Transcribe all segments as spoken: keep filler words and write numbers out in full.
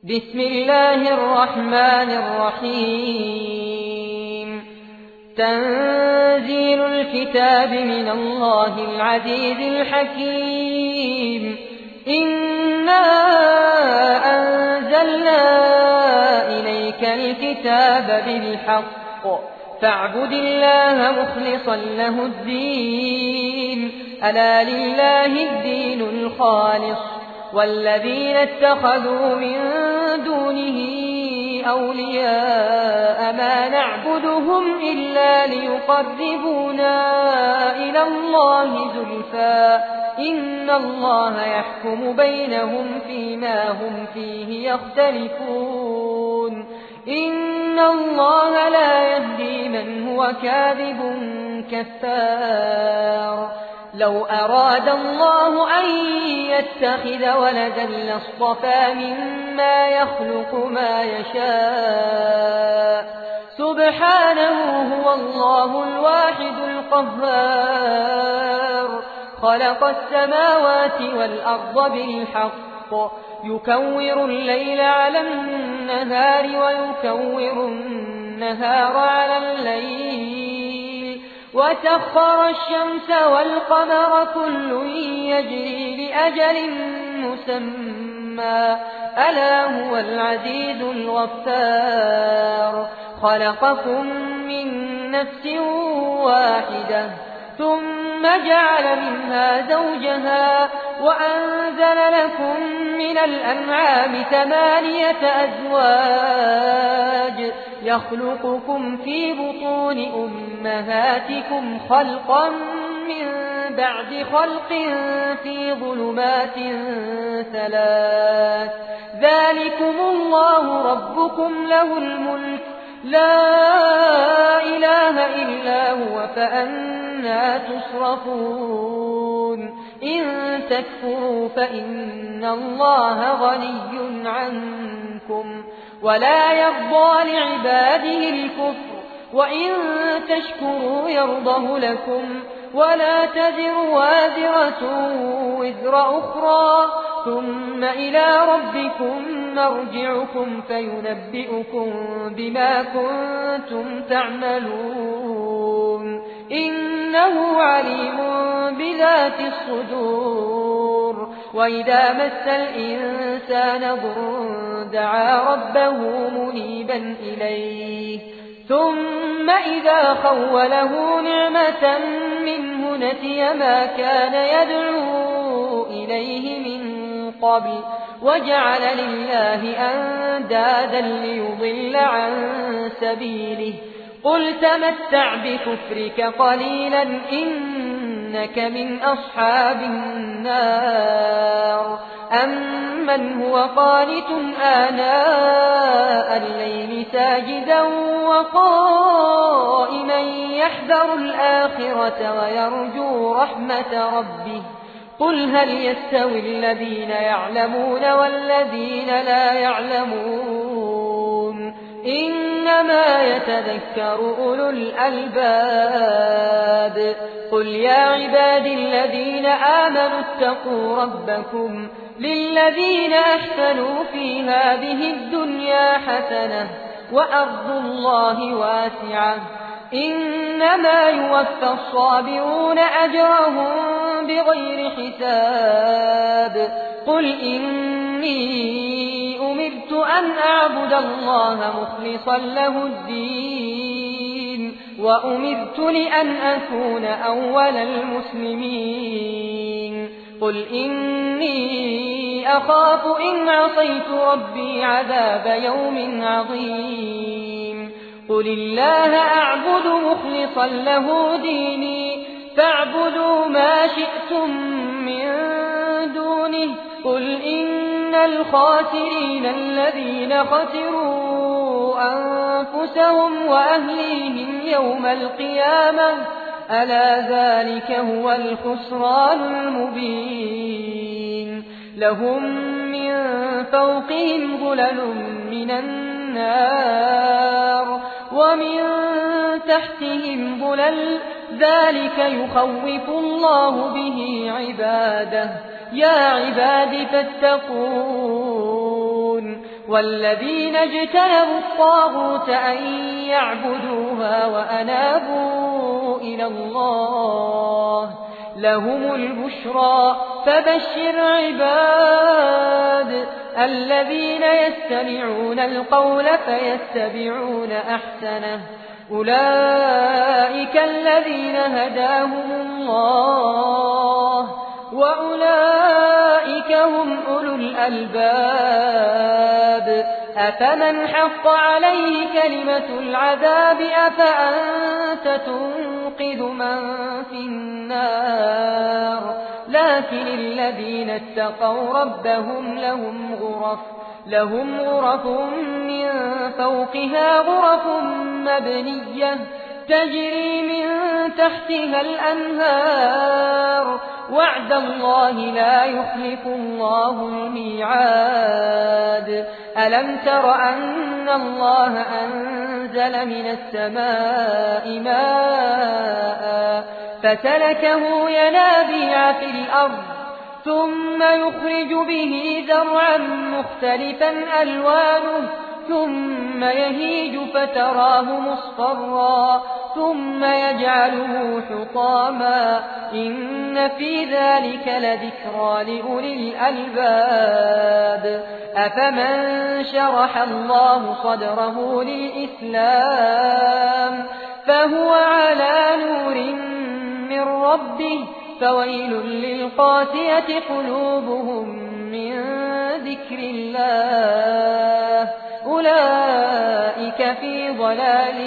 بسم الله الرحمن الرحيم تنزيل الكتاب من الله العزيز الحكيم إنا أنزلنا إليك الكتاب بالحق فاعبد الله مخلصا له الدين ألا لله الدين الخالص والذين اتخذوا من دونه أولياء ما نعبدهم إلا ليقربونا إلى الله زلفى إن الله يحكم بينهم فيما هم فيه يختلفون إن الله لا يهدي من هو كاذب كفار لو أراد الله أن يتخذ ولدا لاصطفى مما يخلق ما يشاء سبحانه هو الله الواحد القهار خلق السماوات والأرض بالحق يكور الليل على النهار ويكور النهار على الليل وسخر الشمس والقمر كل يجري لأجل مسمى ألا هو العزيز الغفار خلقكم من نفس واحدة ثم جعل منها زوجها وأنزل لكم من الأنعام ثمانية أزواج يخلقكم في بطون أمهاتكم خلقا من بعد خلق في ظلمات ثلاث ذلكم الله ربكم له الملك لا إله إلا هو فأنى تصرفون إن تكفروا فإن الله غني عنكم ولا يرضى لعباده الكفر وإن تشكروا يرضه لكم ولا تزر وازرة وزر أخرى ثم إلى ربكم مرجعكم فينبئكم بما كنتم تعملون إنه عليم بذات الصدور وإذا مس الإنسان ضر دعا ربه منيبا إليه ثم إذا خوله نعمة منه نسي ما كان يدعو إليه من قبل وجعل لله أندادا ليضل عن سبيله قل تمتع بكفرك قليلا إنك من أصحاب النار أمن هو قانت آناء الليل ساجدا وقائما يحذر الآخرة ويرجو رحمة ربه قل هل يستوي الذين يعلمون والذين لا يعلمون إنما يتذكر أولو الألباب قل يا عبادي الذين آمنوا اتقوا ربكم للذين أحسنوا في هذه الدنيا حسنة وأرض الله واسعة إنما يوفى الصابرون أجرهم بغير حساب قل إني أمرت أن أعبد الله مخلصا له الدين وأمرت لأن أكون أول المسلمين قل إني أخاف إن عصيت ربي عذاب يوم عظيم قل الله أعبد مخلصا له ديني فاعبدوا ما شئتم من دونه قل إن الخاسرين الذين خسروا أنفسهم وأهليهم يوم القيامة ألا ذلك هو الخسران المبين لهم من فوقهم ظلل من النار ومن تحتهم ظلل ذلك يخوف الله به عباده يا عباد فاتقون والذين اجتنبوا الطاغوت أن يعبدوها وأنابوا إلى الله لهم البشرى فبشر عباد الذين يستمعون القول فيتبعون أحسنه أولئك الذين هداهم الله وأولئك هم أولو الألباب أفمن حق عليه كلمة العذاب أفأنت تنقذ من في النار لكن الذين اتقوا ربهم لهم غرف لهم غرف من فوقها غرف مبنية تجري من تحتها الأنهار وعد الله لا يخلف الله الميعاد ألم تر أن الله أنزل من السماء ماء فسلكه ينابيع في الأرض ثم يخرج به زرعا مختلفا ألوانه ثم يهيج فتراه مصفرا ثم يجعله حطاما إن في ذلك لذكرى لأولي الألباب أفمن شرح الله صدره للإسلام فهو على نور من ربه فويل للقاسية قلوبهم من ذكر الله أولئك في ضلال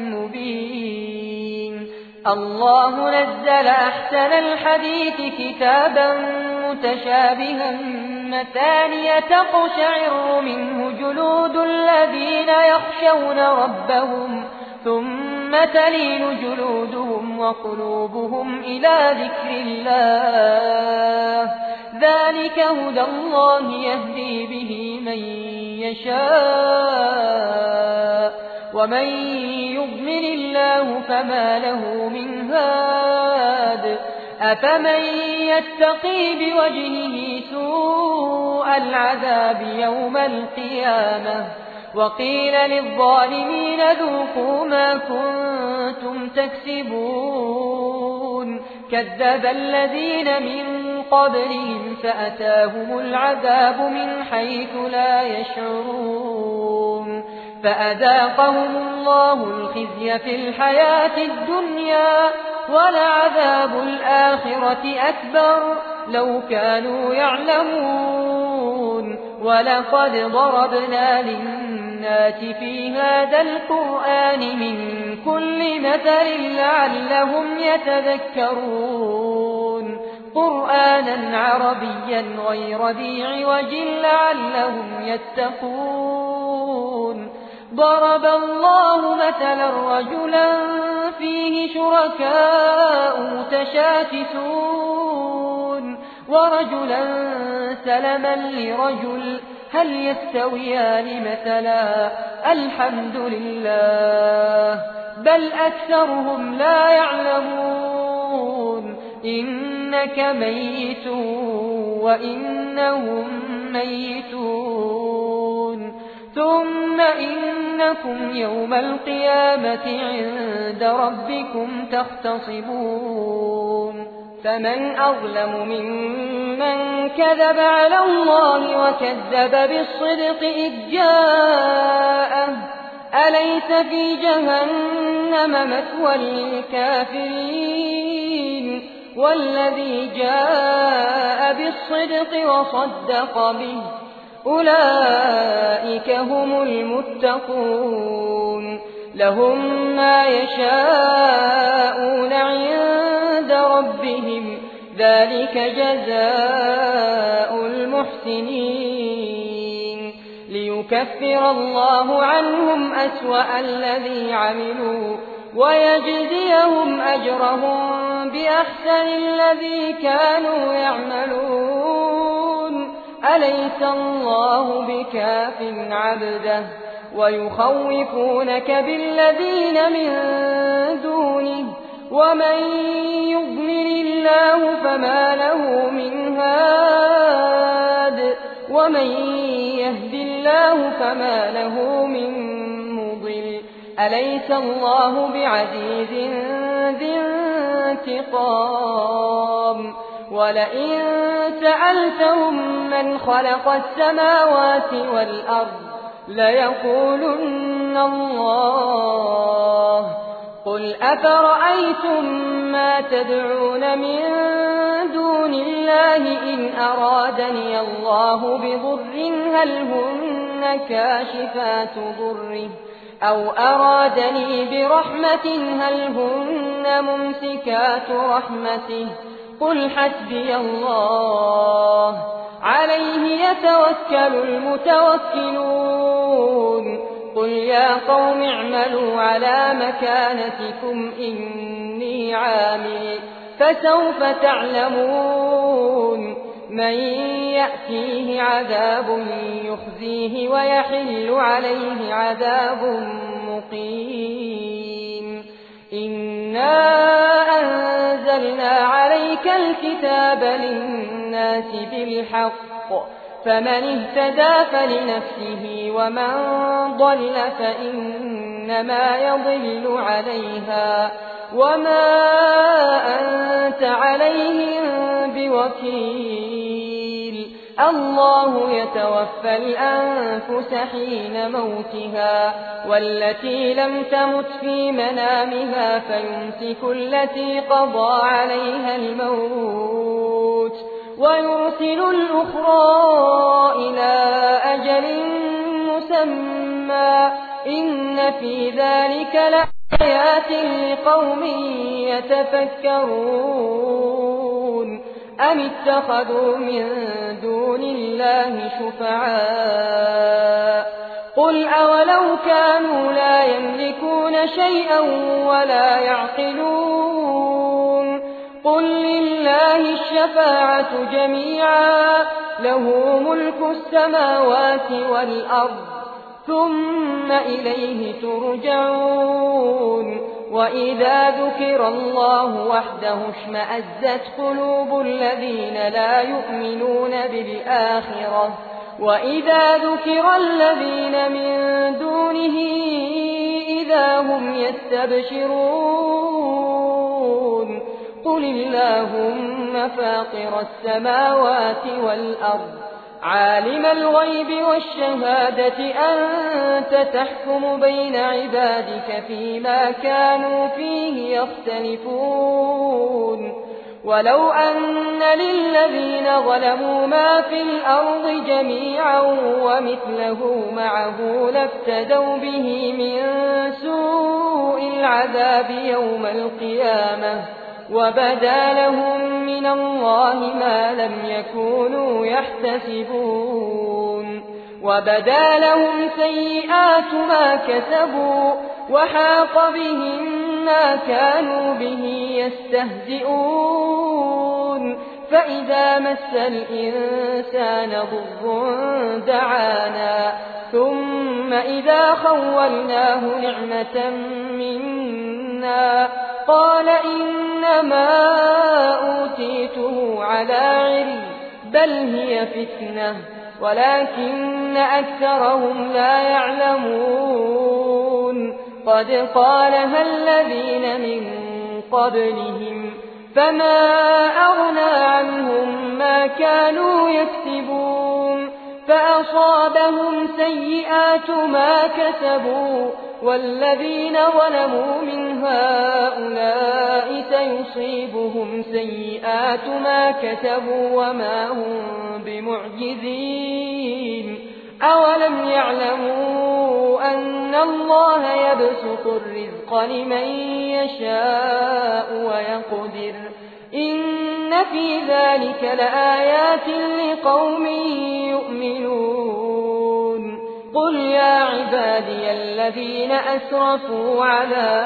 مبين الله نزل أحسن الحديث كتابا متشابها مثانية تقشعر منه جلود الذين يخشون ربهم ثم تلين جلودهم وقلوبهم إلى ذكر الله ذلك هدى الله يهدي به من يشاء ومن يضلل الله فما له من هاد أفمن يتقي بوجهه سوء العذاب يوم القيامة وقيل للظالمين ذوقوا ما كنتم تكسبون كذب الذين من قبلهم فأتاهم العذاب من حيث لا يشعرون فأذاقهم الله الخزي في الحياة الدنيا ولعذاب الآخرة أكبر لو كانوا يعلمون ولقد ضربنا للناس في هذا القرآن من كل مثل لعلهم يتذكرون قرآنا عربيا غير ذي عوج لعلهم يتقون ضرب الله مثلا رجلا فيه شركاء متشاكسون ورجلا سلما لرجل هل يستويان مثلا الحمد لله بل أكثرهم لا يعلمون إنك ميت وإنهم ميتون ثم إنكم يوم القيامة عند ربكم تختصمون فمن أظلم ممن كذب على الله وكذب بالصدق إذ جاءه أليس في جهنم مثوى للكافرين والذي جاء بالصدق وصدق به أولئك هم المتقون لهم ما يشاءون عند ربهم ذلك جزاء المحسنين ليكفر الله عنهم أسوأ الذي عملوا ويجزيهم أجرهم بأحسن الذي كانوا يعملون أليس الله بكاف عبده ويخوفونك بالذين من دونه ومن يضلل الله فما له من هاد ومن يهد الله فما له من مضل أليس الله بعزيز ذي انتقام ولئن سألتهم من خلق السماوات والأرض ليقولن الله قل أفرأيتم ما تدعون من دون الله إن أرادني الله بضر هل هن كاشفات ضره أو أرادني برحمة هل هن ممسكات رحمته قل حسبي الله عليه يتوكل المتوكلون قل يا قوم اعملوا على مكانتكم إني عامل فسوف تعلمون من يأتيه عذاب يخزيه ويحل عليه عذاب مقيم إنا أنزلنا عليك الكتاب للناس بالحق فمن اهتدى فلنفسه ومن ضل فإنما يضل عليها وما أنت عليهم بوكيل الله يتوفى الأنفس حين موتها والتي لم تمت في منامها فيمسك التي قضى عليها الموت ويرسل الأخرى إلى أجل مسمى إن في ذلك لآيات لقوم يتفكرون أم اتخذوا من دون الله شفعاء قل أولو كانوا لا يملكون شيئا ولا يعقلون قل لله الشفاعة جميعا له ملك السماوات والأرض ثم إليه ترجعون وإذا ذكر الله وحده اشمأزت قلوب الذين لا يؤمنون بالآخرة وإذا ذكر الذين من دونه إذا هم يستبشرون قل اللهم فاطر السماوات والأرض عالم الغيب والشهادة أنت تحكم بين عبادك فيما كانوا فيه يختلفون ولو أن للذين ظلموا ما في الأرض جميعا ومثله معه لافتدوا به من سوء العذاب يوم القيامة وبدا لهم من الله ما لم يكونوا يحتسبون وبدا لهم سيئات ما كسبوا وحاق بهم ما كانوا به يستهزئون فإذا مس الإنسان ضر دعانا ثم إذا خولناه نعمة منا قال إنما أوتيته على علم بل هي فتنة ولكن أكثرهم لا يعلمون قد قالها الذين من قبلهم فما أغنى عنهم ما كانوا يكسبون فأصابهم سيئات ما كسبوا والذين ظلموا من هؤلاء سيصيبهم سيئات ما كسبوا وما هم بمعجزين أولم يعلموا أن الله يبسط الرزق لمن يشاء ويقدر إن في ذلك لآيات لقوم يؤمنون قل يا عبادي الذين أسرفوا على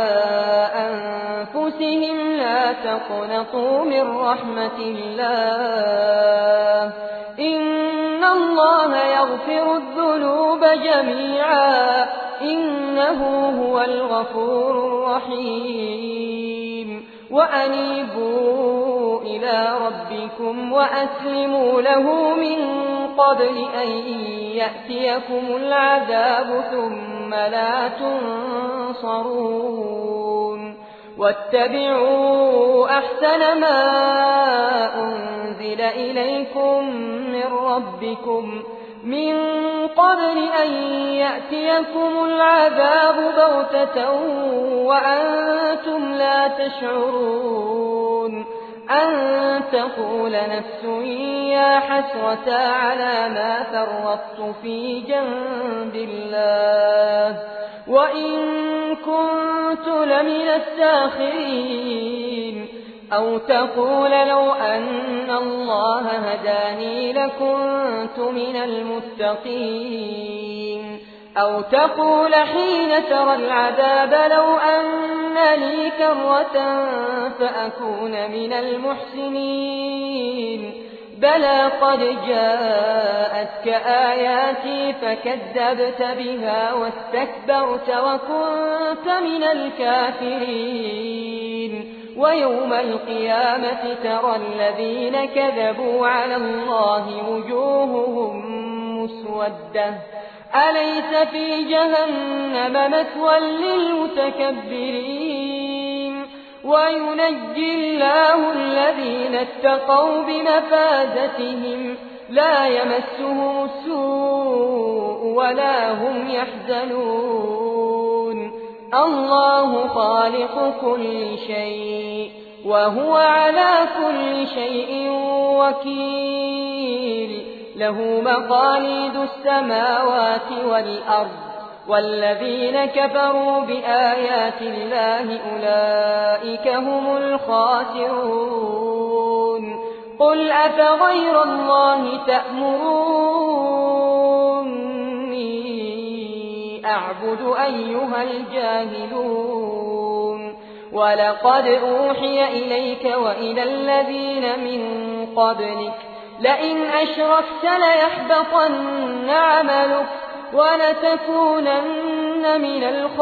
أنفسهم لا تقنطوا من رحمة الله إن الله يغفر الذنوب جميعا إنه هو الغفور الرحيم وأنيبوا إلى ربكم وأسلموا له من قبل أن يأتيكم العذاب ثم لا تنصرون واتبعوا أحسن ما أنزل إليكم من ربكم من قبل أن يأتيكم العذاب بغتة وأنتم لا تشعرون أن تقول نفس يا حسرة على ما فرطت في جنب الله وإن كنت لمن الساخرين أو تقول لو أن الله هداني لكنت من المتقين أو تقول حين ترى العذاب لو أن لي كرة فأكون من المحسنين بلى قد جاءتك آياتي فكذبت بها واستكبرت وكنت من الكافرين ويوم القيامة ترى الذين كذبوا على الله وجوههم مسودة أليس في جهنم مثوى للمتكبرين وينجي الله الذين اتقوا بمفازتهم لا يمسهم السوء ولا هم يحزنون الله خالق كل شيء وهو على كل شيء وكيل له مقاليد السماوات والأرض والذين كفروا بآيات الله أولئك هم الخاسرون قل أفغير الله تأمروني أعبد أيها الجاهلون ولقد أوحي إليك وإلى الذين من قبلك لئن أشركت ليحبطن عملك ولتكونن من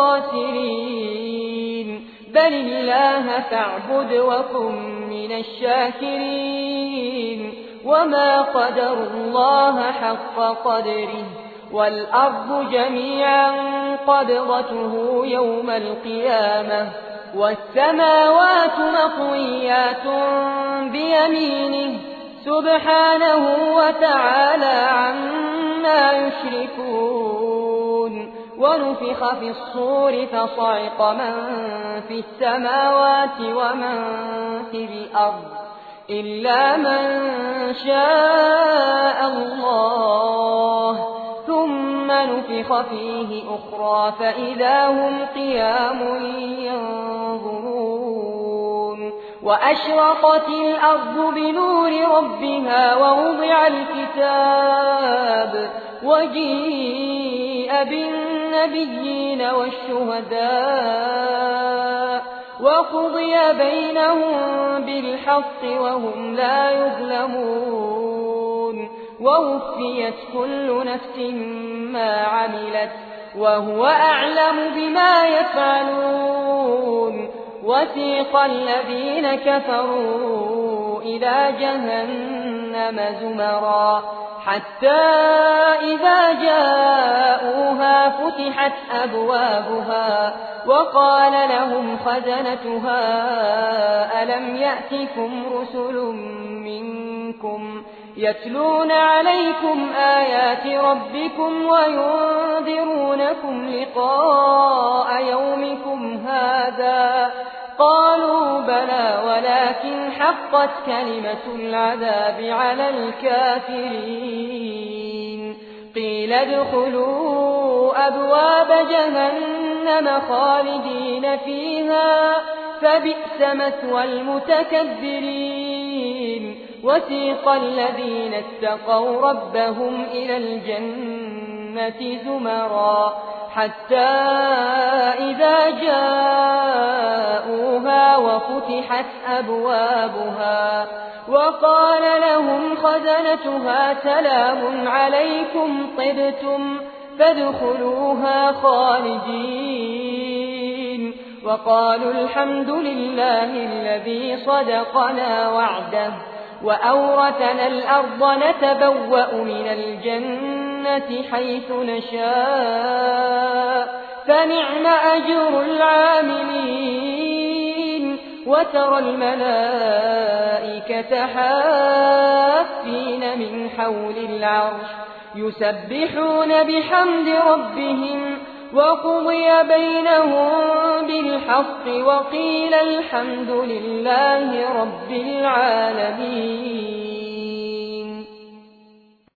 الخاسرين بل الله فاعبد وكن من الشاكرين وما قدر الله حق قدره والأرض جميعا قبضته يوم القيامة والسماوات مطويات بيمينه سبحانه وتعالى عما يشركون ونفخ في الصور فصعق من في السماوات ومن في الأرض إلا من شاء الله ثم نفخ فيه أخرى فإذا هم قيام ينظرون وأشرقت الأرض بنور ربها ووضع الكتاب وجيء بالنبيين والشهداء وقضي بينهم بالحق وهم لا يظلمون ووفيت كل نفس ما عملت وهو أعلم بما يفعلون وسيق الذين كفروا إلى جهنم زمرا حتى إذا جاءوها فتحت أبوابها وقال لهم خزنتها ألم يأتكم رسل منكم يتلون عليكم آيات ربكم وينذرونكم لقاء يومكم هذا قالوا بلى ولكن حقت كلمة العذاب على الكافرين قيل ادخلوا أبواب جهنم خالدين فيها فبئس مثوى المتكبرين وسيق الذين اتقوا ربهم إلى الجنة زمرا حتى إذا جاءوها وفتحت أبوابها وقال لهم خزنتها سلام عليكم طبتم فادخلوها خالدين وقالوا الحمد لله الذي صدقنا وعده وأورثنا الأرض نتبوأ من الجنة حيث نشاء فنعم أجر العاملين وترى الملائكة حافين من حول العرش يسبحون بحمد ربهم وقضي بينهم بالحق وقيل الحمد لله رب العالمين.